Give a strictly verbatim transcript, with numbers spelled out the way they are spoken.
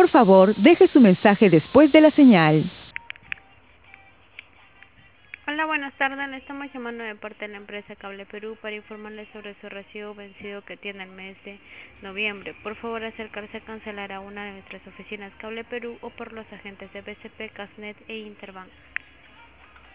Por favor, deje su mensaje después de la señal. Hola, buenas tardes. Le estamos llamando de parte de la empresa Cable Perú para informarles sobre su recibo vencido que tiene el mes de noviembre. Por favor, acercarse a cancelar a una de nuestras oficinas Cable Perú o por los agentes de B C P, Casnet e Interbank.